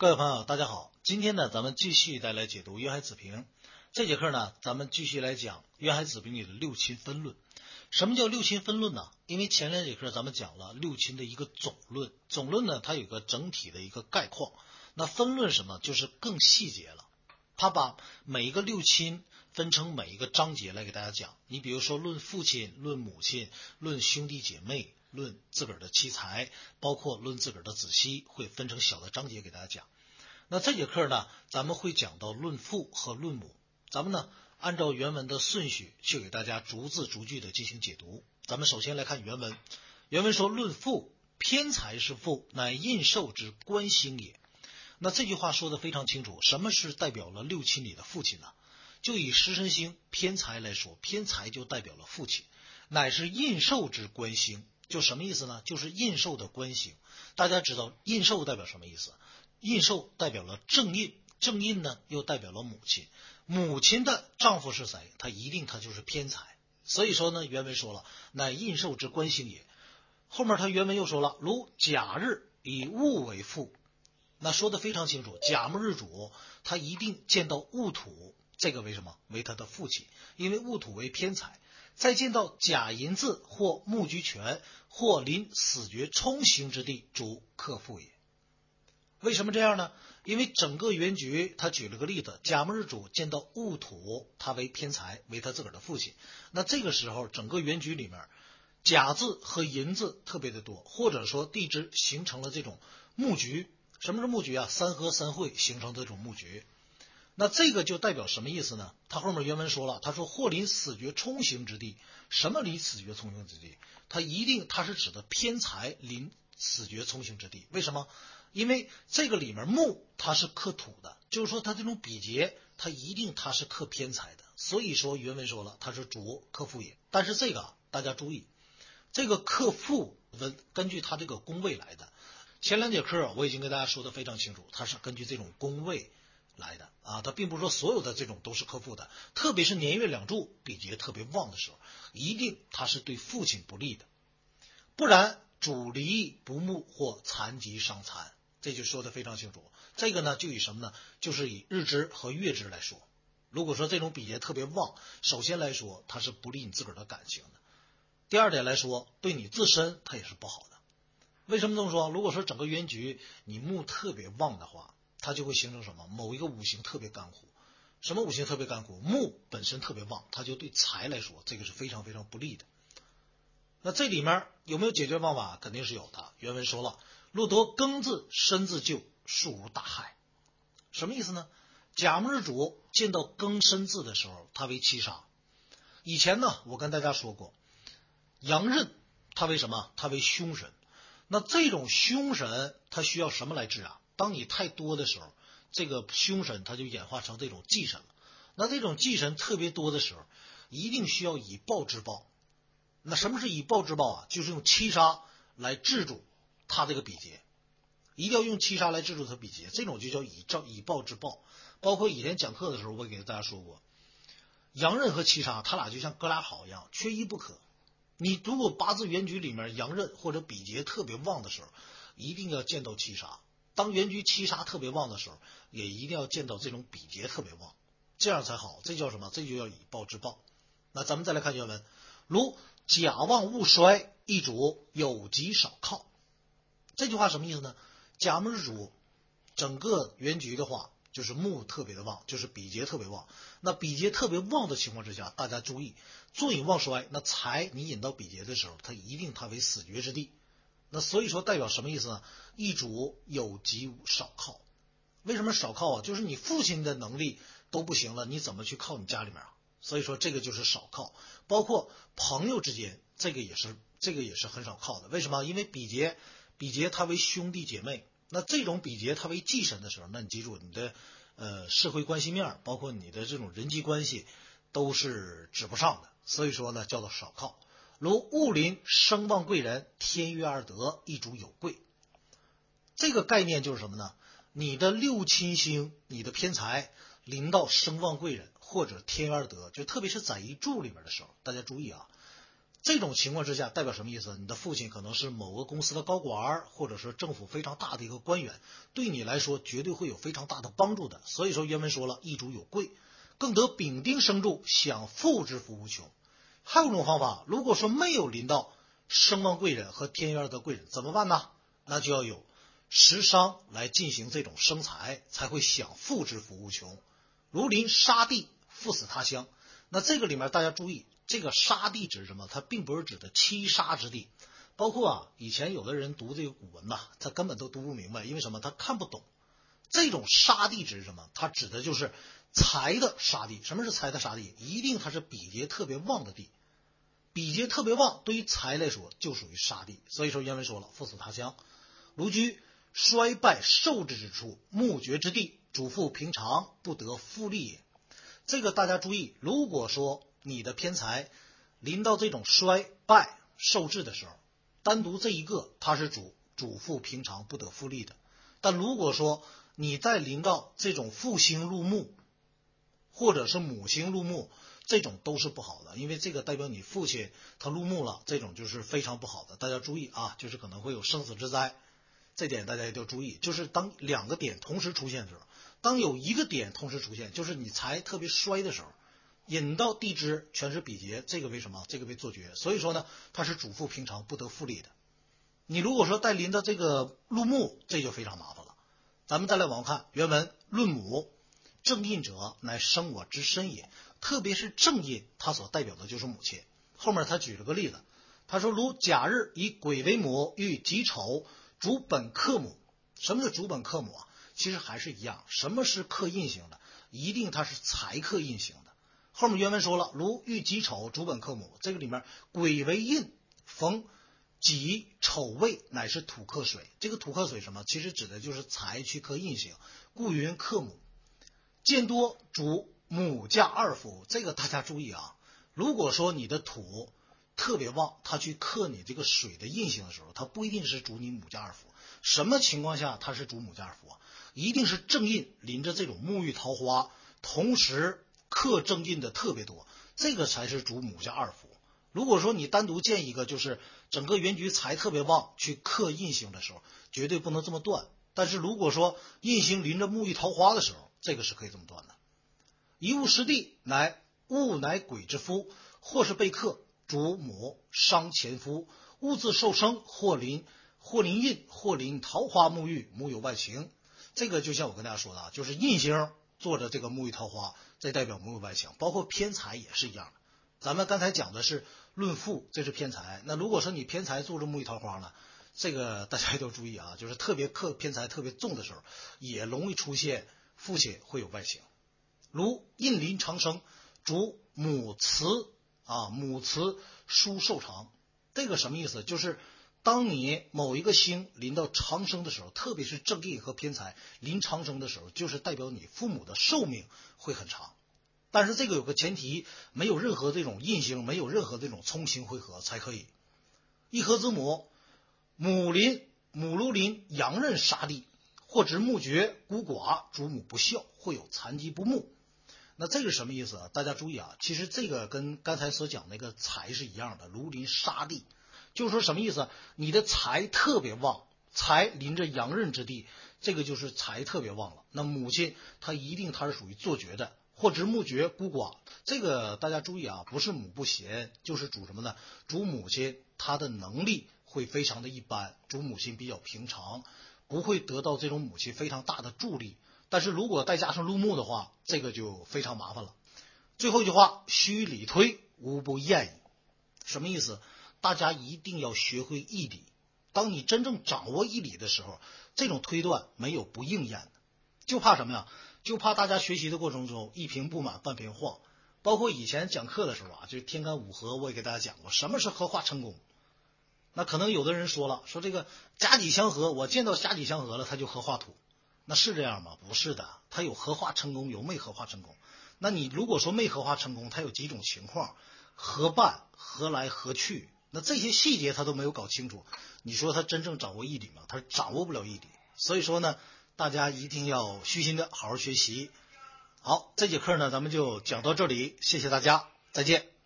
各位朋友，大家好。今天呢，咱们继续带来解读《渊海子平》。这节课呢，咱们继续来讲《渊海子平》里的六亲分论。什么叫六亲分论呢？因为前两节课咱们讲了六亲的一个总论，总论呢，它有个整体的一个概况。那分论什么？就是更细节了。他把每一个六亲分成每一个章节来给大家讲。你比如说论父亲、论母亲、论兄弟姐妹、论自个儿的妻财，包括论自个儿的子息，会分成小的章节给大家讲。那这节课呢，咱们会讲到论父和论母。咱们呢，按照原文的顺序去给大家逐字逐句的进行解读。咱们首先来看原文。原文说：论父，偏财是父，乃印绶之官星也。那这句话说的非常清楚，什么是代表了六亲里的父亲呢？就以食神星偏财来说，偏财就代表了父亲，乃是印绶之官星。就什么意思呢？就是印绶的官星。大家知道印绶代表什么意思？印绶代表了正印，正印呢又代表了母亲，母亲的丈夫是谁？他就是偏财。所以说呢，原文说了，乃印绶之官星也。后面他原文又说了，如甲日以戊为父。那说的非常清楚，甲木日主他一定见到戊土，这个为什么？为他的父亲，因为戊土为偏财。再见到甲寅字或木居权或临死绝冲刑之地，主克父也。为什么这样呢？因为整个原局他举了个例子，甲木日主见到戊土，他为偏财，为他自个儿的父亲。那这个时候整个原局里面，甲字和寅字特别的多，或者说地支形成了这种木局。什么是木局啊？三合三会形成这种木局。那这个就代表什么意思呢？他后面原文说了，他说或临死绝冲刑之地。什么临死绝冲刑之地？他是指的偏财临死绝冲刑之地。为什么？因为这个里面木它是克土的，就是说它这种比劫它一定它是克偏财的。所以说原文说了，它是主克父也。但是这个大家注意，这个克父根据它这个宫位来的。前两节课我已经跟大家说的非常清楚，它是根据这种宫位来的啊，它并不是说所有的这种都是克父的，特别是年月两柱比劫特别旺的时候，一定它是对父亲不利的，不然主离不睦或残疾伤残，这就说的非常清楚。这个呢就以什么呢？就是以日支和月支来说。如果说这种比劫特别旺，首先来说它是不利你自个儿的感情的，第二点来说对你自身它也是不好的。为什么这么说？如果说整个原局你木特别旺的话，它就会形成什么？某一个五行特别干枯。什么五行特别干枯？木本身特别旺，它就对财来说这个是非常非常不利的。那这里面有没有解决方法？肯定是有的。原文说了，若得庚字申字旧，数无大害。什么意思呢？甲木日主见到庚申字的时候，它为七杀。以前呢我跟大家说过，阳刃它为什么？它为凶神。那这种凶神它需要什么来治啊？当你太多的时候，这个凶神它就演化成这种忌神了。那这种忌神特别多的时候，一定需要以暴制暴。那什么是以暴制暴啊？就是用七杀来制住它这个比劫，一定要用七杀来制住它比劫，这种就叫以暴制暴。包括以前讲课的时候我给大家说过，阳刃和七杀它俩就像哥俩好一样，缺一不可。你如果八字原局里面阳刃或者比劫特别旺的时候，一定要见到七杀。当原局七杀特别旺的时候，也一定要见到这种比劫特别旺，这样才好。这叫什么？这就叫以暴制暴。那咱们再来看原文，如甲旺戊衰，一主有吉少靠。这句话什么意思呢？甲木日主整个原局的话，就是木特别的旺，就是比劫特别旺。那比劫特别旺的情况之下，大家注意，坐引旺衰，那财你引到比劫的时候，它为死绝之地。那所以说代表什么意思呢？一主有吉少靠。为什么少靠啊？就是你父亲的能力都不行了，你怎么去靠你家里面啊？所以说这个就是少靠。包括朋友之间，这个也是很少靠的。为什么？因为比劫它为兄弟姐妹，那这种比劫它为忌神的时候，那你记住你的社会关系面，包括你的这种人际关系都是指不上的。所以说呢，叫做少靠。如戊临生旺贵人，天月二德，一主有贵。这个概念就是什么呢？你的六亲星，你的偏财临到生旺贵人或者天月二德，就特别是在一柱里面的时候，大家注意啊， 这种情况之下代表什么意思？你的父亲可能是某个公司的高管，或者是政府非常大的一个官员，对你来说绝对会有非常大的帮助的。所以说原文说了，一主有贵，更得丙丁生助，享富之福无穷。还有一种方法，如果说没有临到声望贵人和天渊的贵人怎么办呢？那就要有食伤来进行这种生财，才会享富之福无穷。如临杀地，赴死他乡。那这个里面大家注意，这个杀地指什么？它并不是指的七杀之地。包括以前有的人读这个古文他根本都读不明白，因为什么？他看不懂。这种杀地指什么？它指的就是财的杀地。什么是财的杀地？一定它是比劫特别旺的地。比劫特别旺，对于财来说就属于杀地。所以说原文说了，赴死他乡。如居衰败受制之处，木绝之地，主妇平常不得复利也。这个大家注意，如果说你的偏财临到这种衰败受制的时候，单独这一个它是主妇平常不得复利的。但如果说你再临到这种父星入木或者是母星入木，这种都是不好的，因为这个代表你父亲他入木了，这种就是非常不好的。大家注意就是可能会有生死之灾，这点大家一定要注意。就是当两个点同时出现的时候，当有一个点同时出现，就是你财特别衰的时候，引到地支全是比劫，这个为什么？这个为坐绝。所以说呢，它是主妇平常不得复利的。你如果说带临的这个入木，这就非常麻烦了。咱们再来往后看原文，论母，正印者乃生我之身也。特别是正印，它所代表的就是母亲。后面他举了个例子，他说如甲日以癸为母，遇己丑，主本克母。什么是主本克母其实还是一样，什么是克印型的？一定它是财克印型的。后面原文说了，如遇己丑，主本克母，这个里面癸为印，逢己丑未，乃是土克水。这个土克水什么？其实指的就是财去克印型，故云克母。见多主母嫁二福，这个大家注意如果说你的土特别旺，它去克你这个水的印型的时候，它不一定是主你母嫁二福。什么情况下它是主母嫁二福一定是正印临着这种沐浴桃花，同时克正印的特别多，这个才是主母嫁二福。如果说你单独见一个就是整个原局财特别旺去克印星的时候，绝对不能这么断。但是如果说印星临着沐浴桃花的时候，这个是可以这么断的。一物失地，物乃鬼之夫，或是被克，主母伤前夫，物自受生，或临印，或临桃花沐浴，母有外情。这个就像我跟大家说的就是印星坐着这个沐浴桃花，这代表母有外情。包括偏财也是一样的。咱们刚才讲的是论富，这是偏财。那如果说你偏财坐着沐浴桃花呢，这个大家一定要注意就是特别克偏财特别重的时候，也容易出现父亲会有外情。如印临长生，主母慈母慈叔寿长。这个什么意思？就是当你某一个星临到长生的时候，特别是正印和偏财临长生的时候，就是代表你父母的寿命会很长。但是这个有个前提，没有任何这种印星，没有任何这种冲星会合才可以。一合之母，母如临阳刃杀地，或值木绝孤寡，主母不孝，会有残疾不睦。那这个什么意思大家注意其实这个跟刚才所讲那个财是一样的，如临杀地，就是说什么意思？你的财特别旺，财临着阳刃之地，这个就是财特别旺了。那母亲她一定是属于坐绝的，或值木绝孤寡。这个大家注意不是母不贤，就是主什么呢？主母亲她的能力会非常的一般，主母亲比较平常，不会得到这种母亲非常大的助力。但是如果再加上入木的话，这个就非常麻烦了。最后一句话，虚理推，无不厌矣。什么意思？大家一定要学会义理。当你真正掌握义理的时候，这种推断没有不应验的。就怕什么呀？就怕大家学习的过程中一瓶不满半瓶晃。包括以前讲课的时候就是天干五合，我也给大家讲过什么是合化成功。那可能有的人说了，说这个甲己相合，我见到甲己相合了，它就合化土。那是这样吗？不是的，它有合化成功，有没合化成功。那你如果说没合化成功，它有几种情况，合伴、合来、合去，那这些细节他都没有搞清楚，你说他真正掌握义理吗？他掌握不了义理。所以说呢，大家一定要虚心的好好学习。好，这节课呢咱们就讲到这里，谢谢大家，再见。